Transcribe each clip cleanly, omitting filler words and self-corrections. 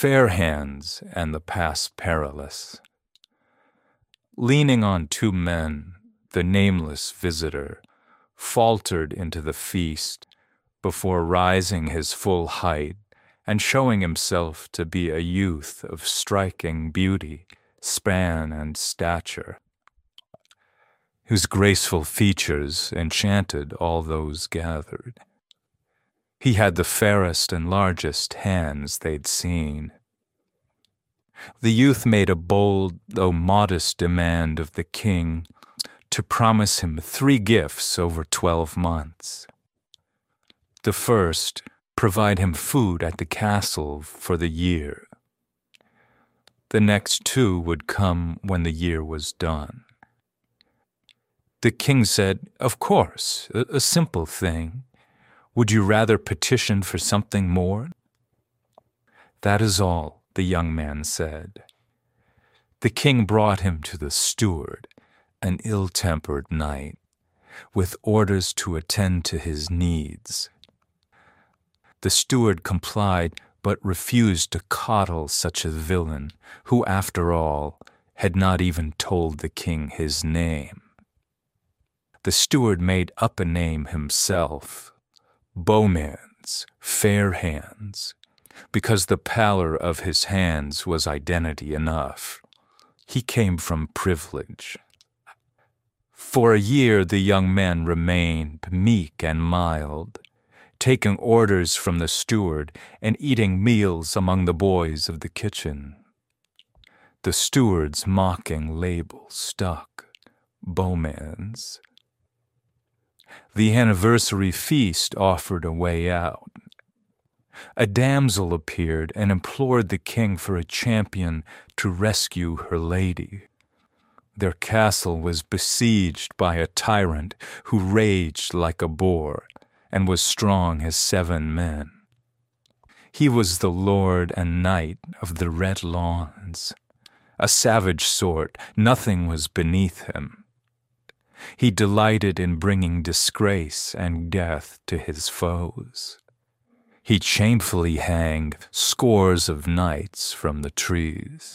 Fair Hands and the Pass Perilous. Leaning on two men, the nameless visitor faltered into the feast before rising his full height and showing himself to be a youth of striking beauty, span, and stature, whose graceful features enchanted all those gathered. He had the fairest and largest hands they'd seen. The youth made a bold, though modest, demand of the king to promise him 3 gifts over 12 months. The first, provide him food at the castle for the year. The next 2 would come when the year was done. The king said, "Of course, a simple thing. Would you rather petition for something more?" "That is all," the young man said. The king brought him to the steward, an ill-tempered knight, with orders to attend to his needs. The steward complied, but refused to coddle such a villain, who, after all, had not even told the king his name. The steward made up a name himself, Beaumains, Fair Hands, because the pallor of his hands was identity enough. He came from privilege. For a year the young man remained meek and mild, taking orders from the steward and eating meals among the boys of the kitchen. The steward's mocking label stuck, Beaumains. The anniversary feast offered a way out. A damsel appeared and implored the king for a champion to rescue her lady. Their castle was besieged by a tyrant who raged like a boar and was strong as 7 men. He was the lord and knight of the Red Lawns, a savage sort, nothing was beneath him. He delighted in bringing disgrace and death to his foes. He shamefully hanged scores of knights from the trees.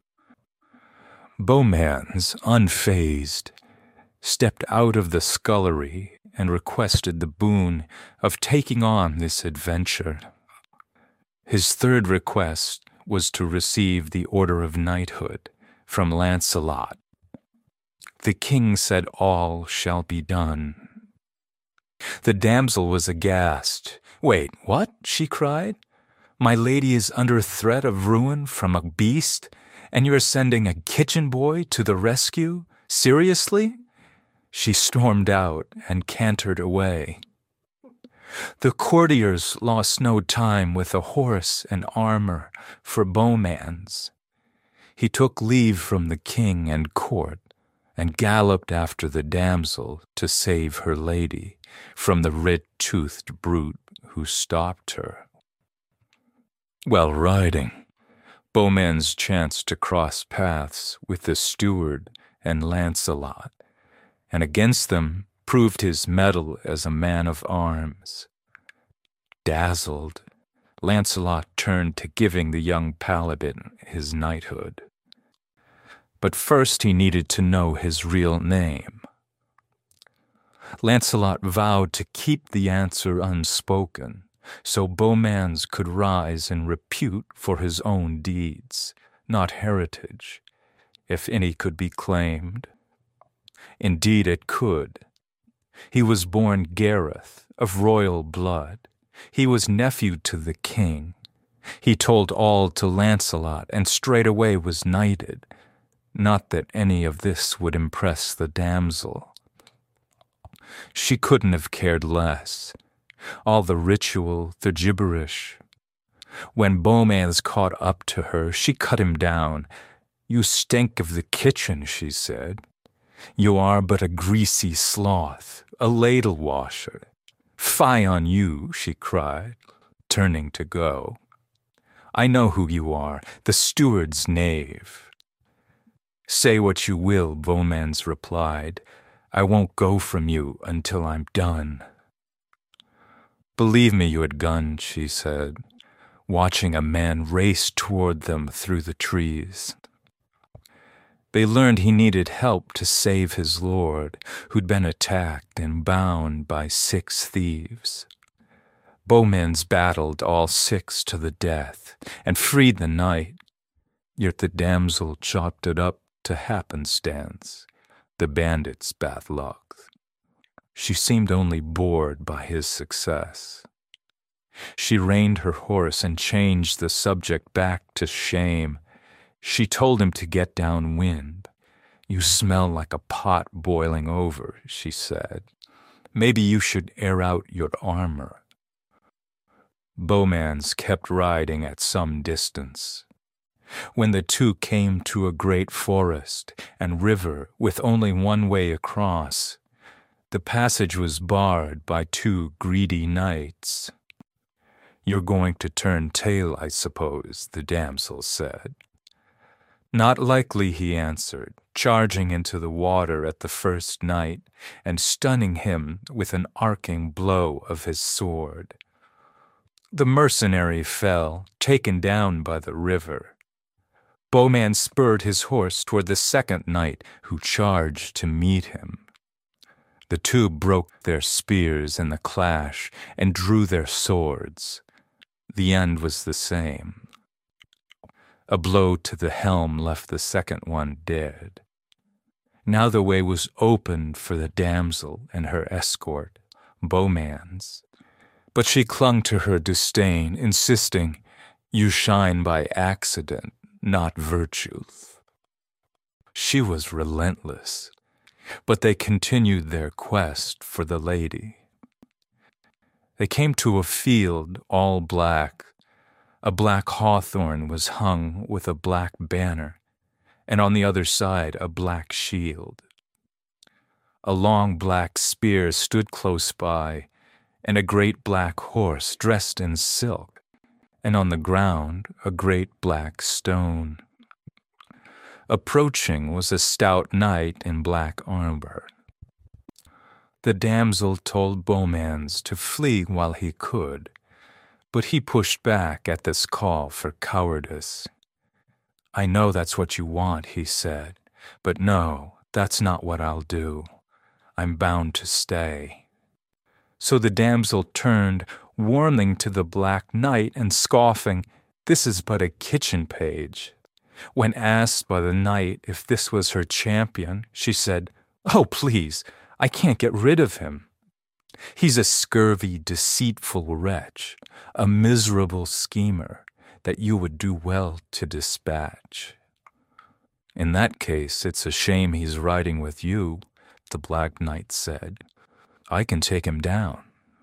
Beaumains, unfazed, stepped out of the scullery and requested the boon of taking on this adventure. His third request was to receive the order of knighthood from Lancelot. The king said, "All shall be done." The damsel was aghast. "Wait, what?" she cried. "My lady is under threat of ruin from a beast, and you're sending a kitchen boy to the rescue? Seriously?" She stormed out and cantered away. The courtiers lost no time with a horse and armor for Beaumains. He took leave from the king and court and galloped after the damsel to save her lady from the red-toothed brute who stopped her. While riding, Beaumains chanced to cross paths with the steward and Lancelot, and against them proved his mettle as a man of arms. Dazzled, Lancelot turned to giving the young paladin his knighthood. But first he needed to know his real name. Lancelot vowed to keep the answer unspoken, so Beaumains could rise in repute for his own deeds, not heritage, if any could be claimed. Indeed it could. He was born Gareth, of royal blood. He was nephew to the king. He told all to Lancelot, and straightway was knighted. Not that any of this would impress the damsel. She couldn't have cared less. All the ritual, the gibberish. When Beaumains caught up to her, she cut him down. "You stink of the kitchen," she said. "You are but a greasy sloth, a ladle washer. Fie on you," she cried, turning to go. "I know who you are, the steward's knave." "Say what you will," Beaumains replied. "I won't go from you until I'm done." "Believe me, you had gone," she said. watching a man race toward them through the trees. They learned he needed help to save his lord, who'd been attacked and bound by 6 thieves. Bowmans battled all 6 to the death and freed the knight, yet the damsel chopped it up to happenstance, the bandit's bad luck. She seemed only bored by his success. She reined her horse and changed the subject back to shame. She told him to get downwind. "You smell like a pot boiling over," she said. "Maybe you should air out your armor." Bowmans kept riding at some distance. When the 2 came to a great forest and river with only one way across, the passage was barred by 2 greedy knights. "You're going to turn tail, I suppose," the damsel said. "Not likely," he answered, charging into the water at the first knight and stunning him with an arcing blow of his sword. The mercenary fell, taken down by the river. Bowman spurred his horse toward the second knight, who charged to meet him. The 2 broke their spears in the clash and drew their swords. The end was the same. A blow to the helm left the second one dead. Now the way was opened for the damsel and her escort, Bowmans. But she clung to her disdain, insisting, "You shine by accident, not virtue." She was relentless, but they continued their quest for the lady. They came to a field all black. A black hawthorn was hung with a black banner, and on the other side a black shield. A long black spear stood close by, and a great black horse dressed in silk, and on the ground a great black stone. Approaching was a stout knight in black armor. The damsel told Bowmans to flee while he could, but he pushed back at this call for cowardice. "I know that's what you want," he said, "but no, that's not what I'll do. I'm bound to stay." So the damsel turned, warming to the Black Knight and scoffing, "This is but a kitchen page." When asked by the knight if this was her champion, she said, "Oh, please, I can't get rid of him. He's a scurvy, deceitful wretch, a miserable schemer that you would do well to dispatch." "In that case, it's a shame he's riding with you," the Black Knight said. "I can take him down."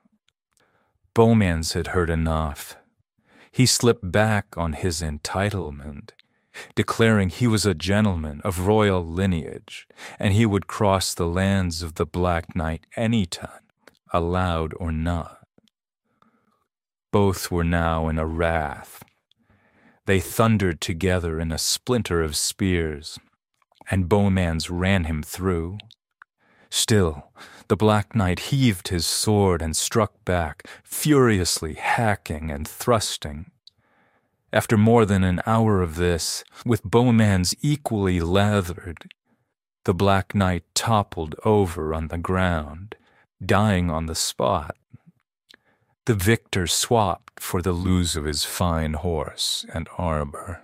Bowmans had heard enough. He slipped back on his entitlement, declaring he was a gentleman of royal lineage, and he would cross the lands of the Black Knight any time, allowed or not. Both were now in a wrath. They thundered together in a splinter of spears, and Bowmans ran him through. Still, the Black Knight heaved his sword and struck back, furiously hacking and thrusting. After more than an hour of this, with Bowmans equally lathered, the Black Knight toppled over on the ground, dying on the spot. The victor swapped for the loose of his fine horse and armor.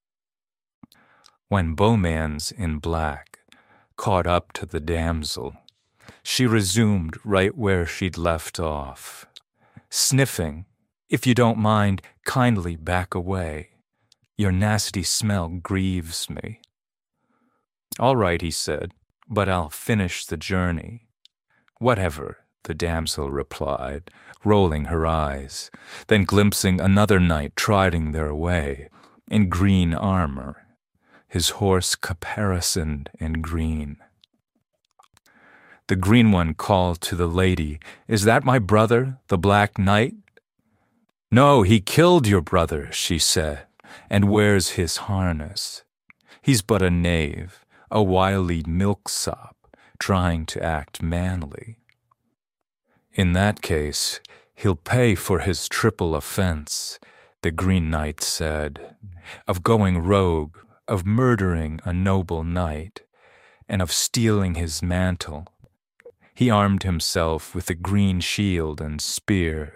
When Bowmans in black caught up to the damsel, she resumed right where she'd left off, sniffing, "If you don't mind, kindly back away. Your nasty smell grieves me." "All right," he said, "but I'll finish the journey." "Whatever," the damsel replied, rolling her eyes, then glimpsing another knight trotting their way, in green armor, his horse caparisoned in green. The green one called to the lady, "Is that my brother, the Black Knight?" "No, he killed your brother," she said, "and wears his harness. He's but a knave, a wily milksop, trying to act manly. In that case, he'll pay for his triple offense, the Green Knight said, of going rogue, of murdering a noble knight, and of stealing his mantle. He armed himself with a green shield and spear.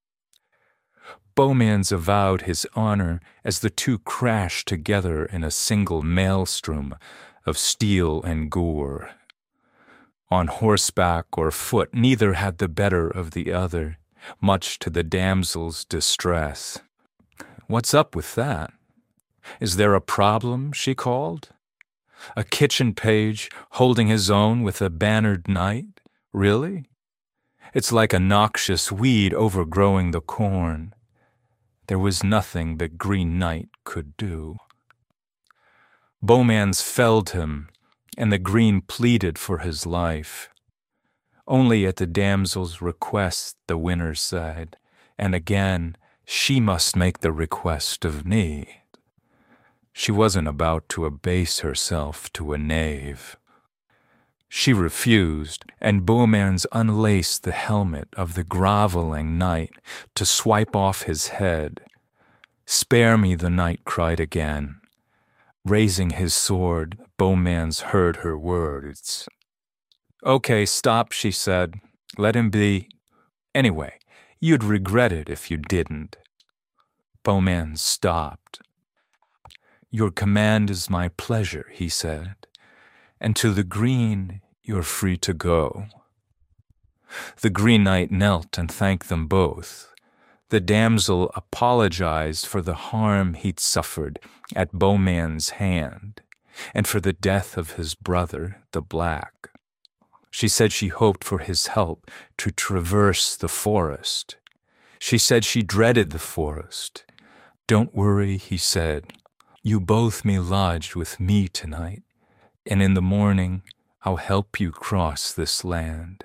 Beaumans avowed his honor as the two crashed together in a single maelstrom of steel and gore. On horseback or foot, neither had the better of the other, much to the damsel's distress. "What's up with that? Is there a problem?" she called. "A kitchen page holding his own with a bannered knight? Really? It's like a noxious weed overgrowing the corn." There was nothing the Green Knight could do. Beaumans felled him, and the Green pleaded for his life. Only at the damsel's request the winner said, and again she must make the request of me. She wasn't about to abase herself to a knave. She refused, and Beaumans unlaced the helmet of the groveling knight to swipe off his head. "Spare me," the knight cried again. Raising his sword, Beaumans heard her words. "Okay, stop," she said. "Let him be. Anyway, you'd regret it if you didn't." Beaumans stopped. "Your command is my pleasure," he said, "and to the Green you're free to go." The Green Knight knelt and thanked them both. The damsel apologized for the harm he'd suffered at Beaumans' hand, and for the death of his brother, the Black. She said she hoped for his help to traverse the forest. She said she dreaded the forest. "Don't worry," he said. "You both may lodge with me tonight, and in the morning I'll help you cross this land."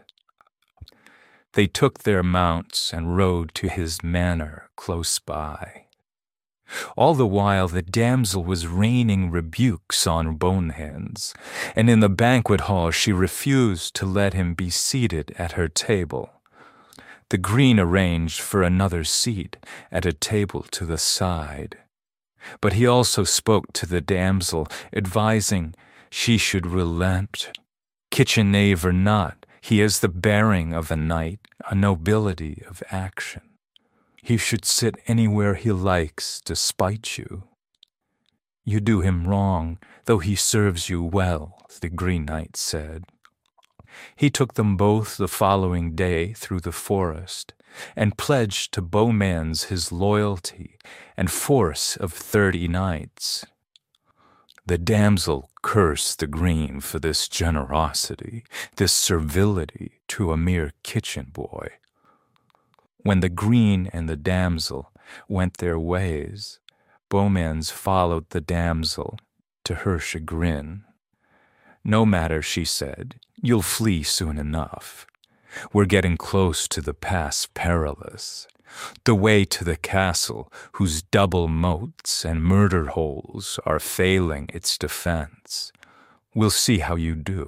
They took their mounts and rode to his manor close by. All the while the damsel was raining rebukes on Beaumans, and in the banquet hall she refused to let him be seated at her table. The Green arranged for another seat at a table to the side. But he also spoke to the damsel, advising she should relent. Kitchen knave or not, he has the bearing of a knight, a nobility of action. He should sit anywhere he likes to spite you. You do him wrong, though he serves you well, the Green Knight said. He took them both the following day through the forest, and pledged to Beaumans his loyalty and force of 30 knights. The damsel cursed the Green for this generosity, this servility to a mere kitchen boy. When the Green and the damsel went their ways, Beaumans followed the damsel, to her chagrin. "No matter," she said, "you'll flee soon enough. We're getting close to the Pass Perilous, the way to the castle whose double moats and murder holes are failing its defense. We'll see how you do."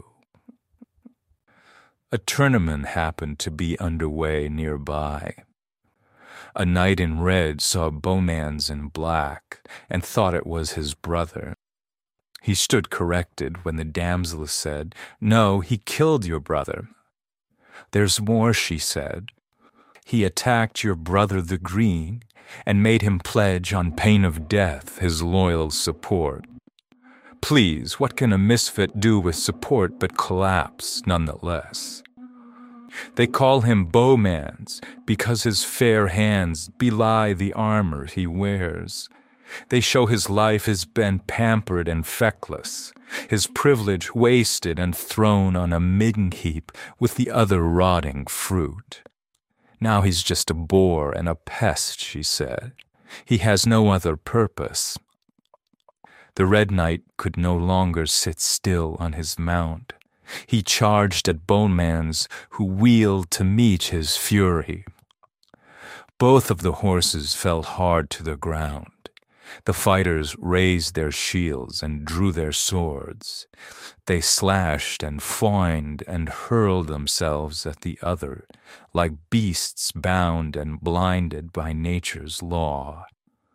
A tournament happened to be underway nearby. A knight in red saw Beaumans in black and thought it was his brother. He stood corrected when the damsel said, "No, he killed your brother." "There's more," she said. "He attacked your brother the Green and made him pledge on pain of death his loyal support. Please, what can a misfit do with support but collapse nonetheless? They call him Beaumans because his fair hands belie the armor he wears. They show his life has been pampered and feckless, his privilege wasted and thrown on a midden heap with the other rotting fruit. Now he's just a bore and a pest," she said. "He has no other purpose." The Red Knight could no longer sit still on his mount. He charged at Beaumans, who wheeled to meet his fury. Both of the horses fell hard to the ground. The fighters raised their shields and drew their swords. They slashed and foined and hurled themselves at the other, like beasts bound and blinded by nature's law.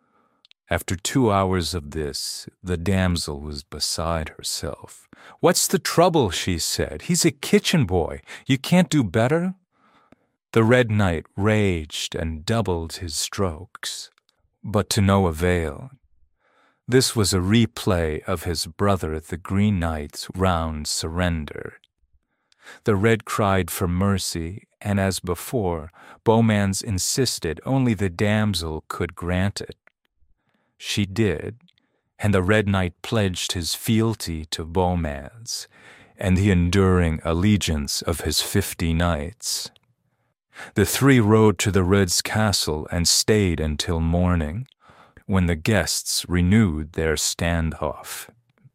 After 2 hours of this, the damsel was beside herself. "What's the trouble?" she said. "He's a kitchen boy. You can't do better?" The Red Knight raged and doubled his strokes, but to no avail. This was a replay of his brother the Green Knight's round surrender. The Red cried for mercy, and as before, Beaumans insisted only the damsel could grant it. She did, and the Red Knight pledged his fealty to Beaumans, and the enduring allegiance of his 50 knights. The three rode to the Red's castle and stayed until morning, when the guests renewed their standoff.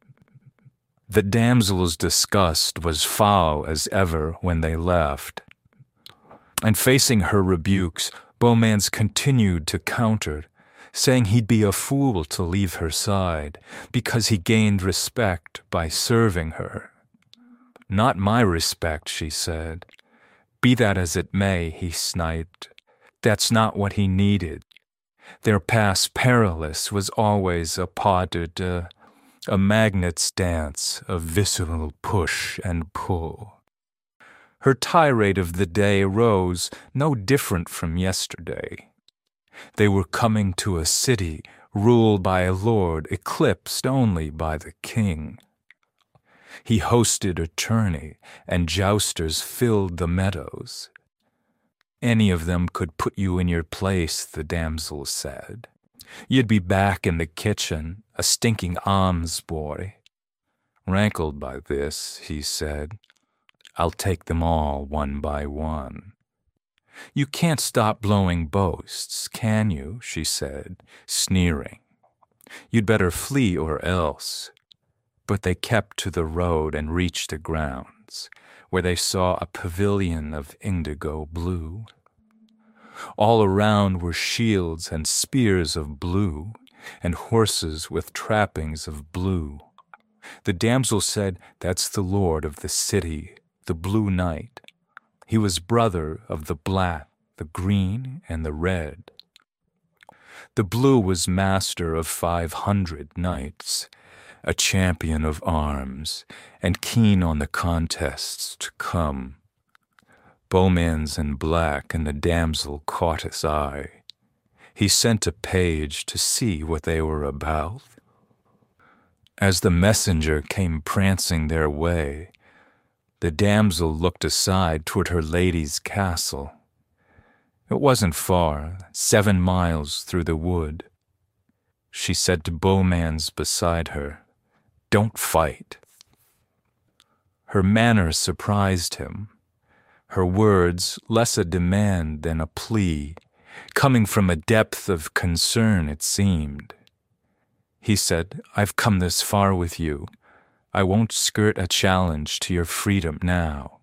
The damsel's disgust was foul as ever when they left, and facing her rebukes, Beaumans continued to counter, saying he'd be a fool to leave her side, because he gained respect by serving her. "Not my respect," she said. "Be that as it may," he sniped. "That's not what he needed. Their pass perilous was always a pas de deux, a magnet's dance of visceral push and pull." Her tirade of the day rose no different from yesterday. They were coming to a city ruled by a lord eclipsed only by the king. He hosted a tourney, and jousters filled the meadows. "Any of them could put you in your place," the damsel said. "You'd be back in the kitchen, a stinking alms boy." Rankled by this, he said, "I'll take them all one by one." "You can't stop blowing boasts, can you?" she said, sneering. "You'd better flee or else." But they kept to the road and reached the grounds, where they saw a pavilion of indigo blue. All around were shields and spears of blue, and horses with trappings of blue. The damsel said, "That's the lord of the city, the Blue Knight. He was brother of the black, the green, and the red." The blue was master of 500 knights, a champion of arms, and keen on the contests to come. Beaumans in black, and the damsel caught his eye. He sent a page to see what they were about. As the messenger came prancing their way, the damsel looked aside toward her lady's castle. It wasn't far, 7 miles through the wood. She said to Beaumans beside her, "Don't fight." Her manner surprised him, her words less a demand than a plea, coming from a depth of concern, it seemed. He said, "I've come this far with you. I won't skirt a challenge to your freedom now."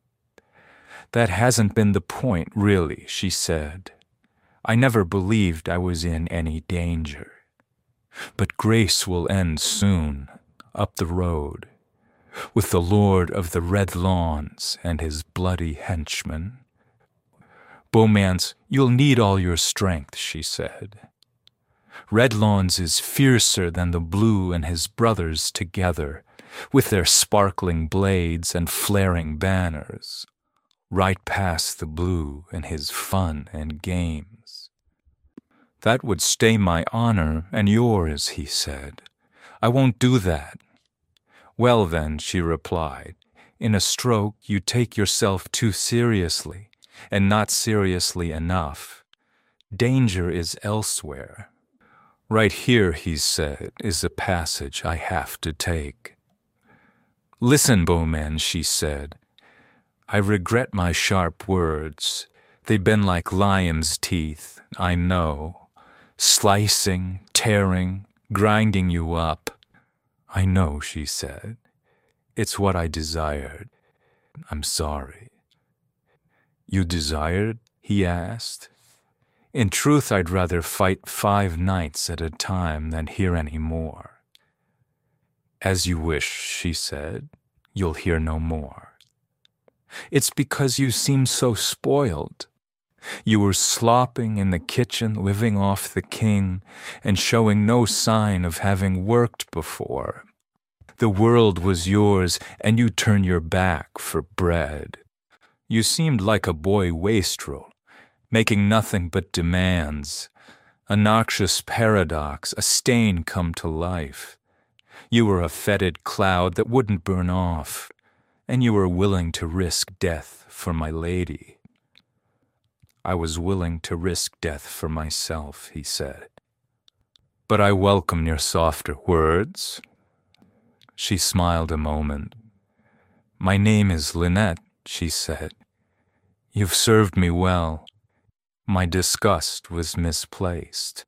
"That hasn't been the point, really," she said. "I never believed I was in any danger. But grace will end soon, up the road, with the lord of the red lawns and his bloody henchmen." "Beaumans, you'll need all your strength," she said. "Redlawns is fiercer than the Blue and his brothers together, with their sparkling blades and flaring banners, right past the Blue and his fun and games." "That would stay my honor and yours," he said. "I won't do that." "Well then," she replied, "in a stroke you take yourself too seriously, and not seriously enough. Danger is elsewhere." "Right here," he said, "is a passage I have to take." "Listen, Beaumans," she said. "I regret my sharp words. They've been like lion's teeth, I know, slicing, tearing, grinding you up." "I know," she said. "It's what I desired. I'm sorry." "You desired?" he asked. "In truth, I'd rather fight 5 nights at a time than hear any more." "As you wish," she said. "You'll hear no more." "It's because you seem so spoiled. You were slopping in the kitchen, living off the king, and showing no sign of having worked before. The world was yours, and you turned your back for bread. You seemed like a boy wastrel, making nothing but demands. A noxious paradox, a stain come to life. You were a fetid cloud that wouldn't burn off, and you were willing to risk death for my lady. I was willing to risk death for myself, he said. But I welcome your softer words. She smiled a moment. My name is Lynette, she said. You've served me well. My disgust was misplaced.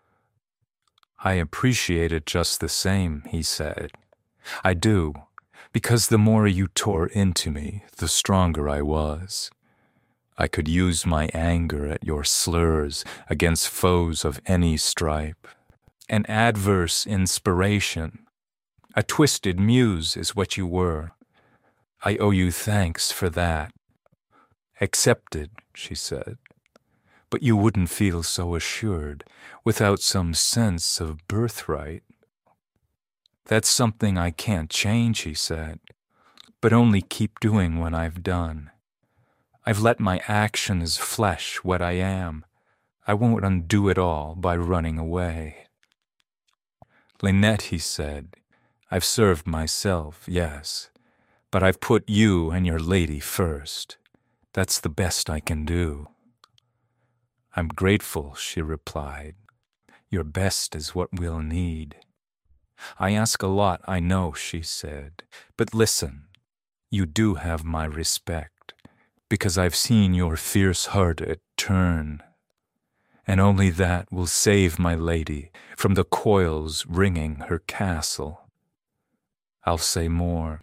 I appreciate it just the same, he said. I do, because the more you tore into me, the stronger I was. I could use my anger at your slurs against foes of any stripe. An adverse inspiration, a twisted muse is what you were. I owe you thanks for that. Accepted, she said. But you wouldn't feel so assured without some sense of birthright. That's something I can't change, he said, but only keep doing what I've done. I've let my actions flesh what I am. I won't undo it all by running away. Lynette, he said, I've served myself, yes, but I've put you and your lady first. That's the best I can do. I'm grateful, she replied. Your best is what we'll need. I ask a lot, I know, she said, but listen, you do have my respect, because I've seen your fierce-hearted turn, and only that will save my lady from the coils wringing her castle. I'll say more.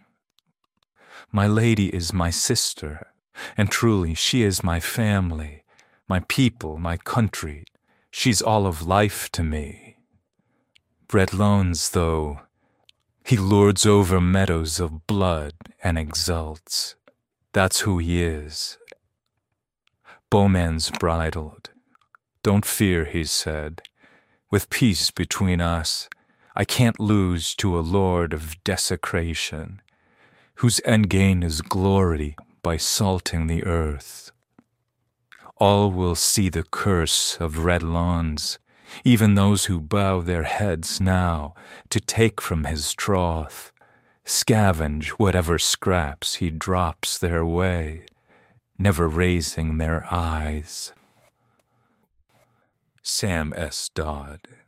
My lady is my sister, and truly she is my family, my people, my country. She's all of life to me. Redlons, though, he lords over meadows of blood and exults. That's who he is. Bowman's bridled. Don't fear, he said. With peace between us, I can't lose to a lord of desecration, whose endgain is glory by salting the earth. All will see the curse of Redlons, even those who bow their heads now to take from his troth, scavenge whatever scraps he drops their way, never raising their eyes. Sam S. Dodd.